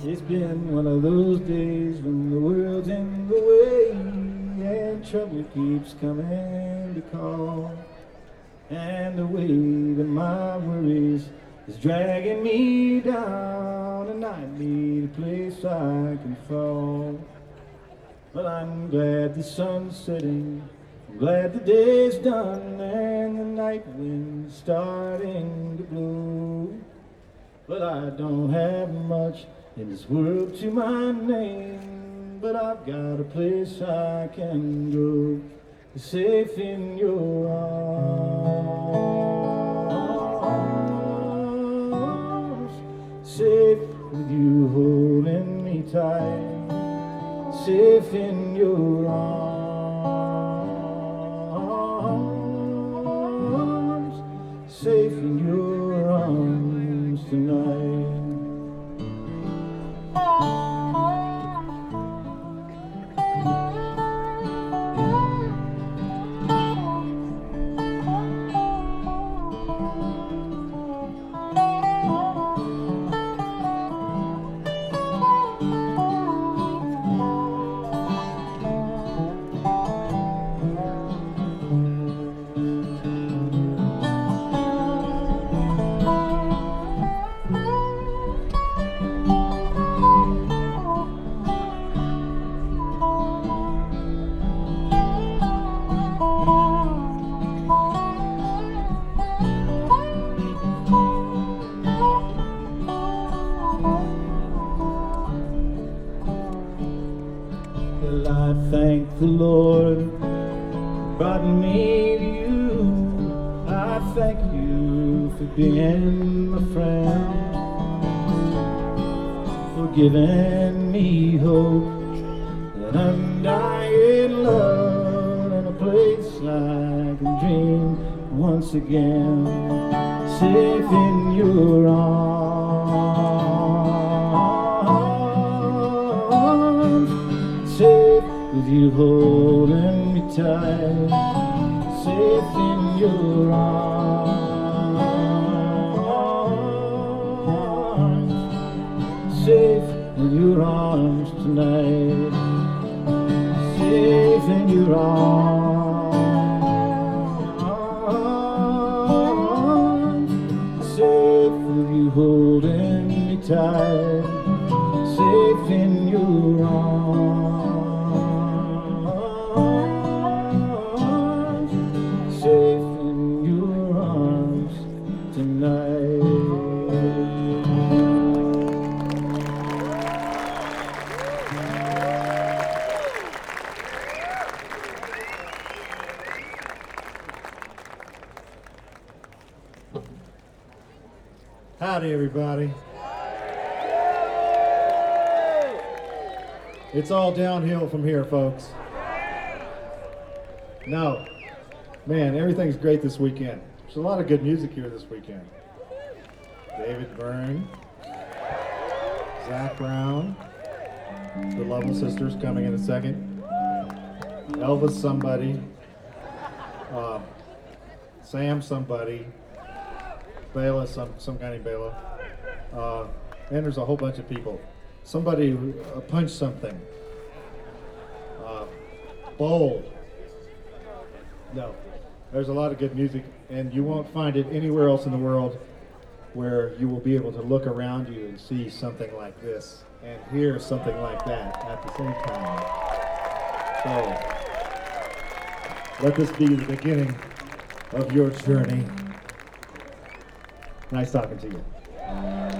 It's been one of those days when the world's in the way and trouble keeps coming to call. And the weight of my worries is dragging me down, and I need a place I can fall. But I'm glad the sun's setting, I'm glad the day's done, and the night wind's starting to blow. But I don't have much in this world to my name, but I've got a place I can go, safe in your arms, safe with you holding me tight, safe in your arms, safe in your arms tonight. Well, I thank the Lord who brought me to you. I thank you for being my friend, for giving me hope and undying love, and a place I can dream once again, safe in your arms, safe with you holding me tight, safe in your arms, safe in your arms tonight, safe in your arms, safe with you holding me tight, safe in your arms, safe in your arms tonight. Howdy, everybody. It's all downhill from here, folks. No. Man, everything's great this weekend. There's a lot of good music here this weekend. David Byrne, Zach Brown, the Lovell Sisters coming in a second, Elvis somebody, Sam somebody, Bela, some guy named Bela, and there's a whole bunch of people. Somebody punched something. Bold. No, there's a lot of good music, and you won't find it anywhere else in the world where you will be able to look around you and see something like this and hear something like that at the same time. So let this be the beginning of your journey. Nice talking to you.